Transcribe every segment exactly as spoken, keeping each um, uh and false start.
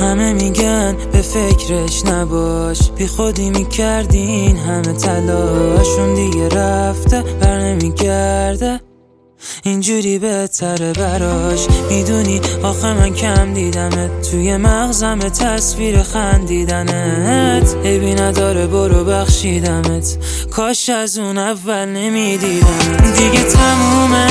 همه میگن به فکرش نباش، بی خودی میکردین همه تلاشون دیگه رفته بر نمیگرده، اینجوری بهتره براش. میدونی آخه من کم دیدمت، توی مغزم تصویر خندیدنت عیبی نداره برو بخشیدمت، کاش از اون اول نمیدیدمت. دیگه تمومه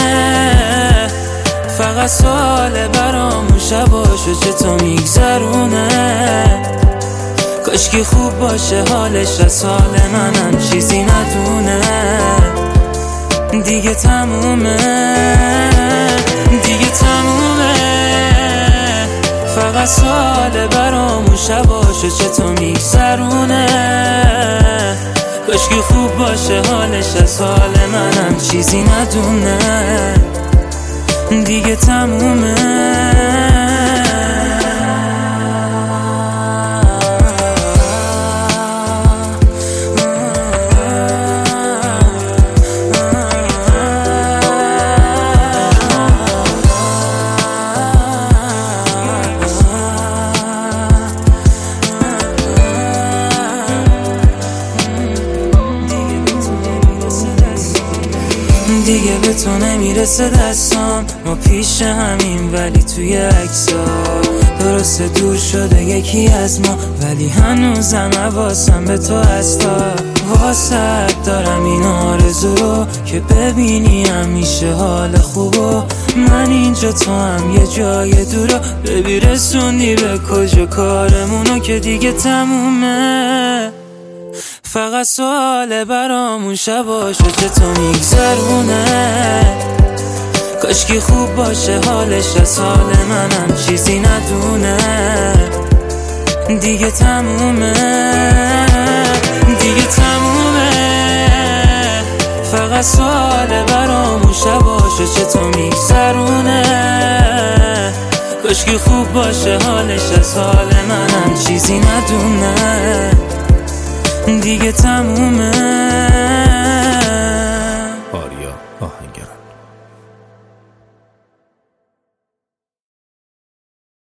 فقط سوال برامون شباشو چطور میگذرونه، کاش که خوب باشه حالش از حال منم چیزی ندونه. دیگه تمومه دیگه تمومه فقط سوال برامون شباشو چطور میگذرونه، کاش که خوب باشه حالش از حال منم چیزی ندونه. دیگه تمومه دیگه به تو نمیرسه دستام، ما پیش همین ولی توی عکسا درسته دور شده یکی از ما، ولی هنوزم حواسم به تو هستا. واسه دارم این آرزو رو که ببینی همیشه حال خوبو، من اینجا تو هم یه جای دورو، ببی رسوندی به کجا کارمونو که دیگه تمومه. فقط سوال برامون شباشو چطور میگذرونه، کاش که خوب باشه حالش از حال منم چیزی ندونه. دیگه تمومه دیگه تمومه فقط سوال برامون شباشو چطور میگذرونه، کاش که خوب باشه حالش از حال منم چیزی ندونه. دیگه تمومه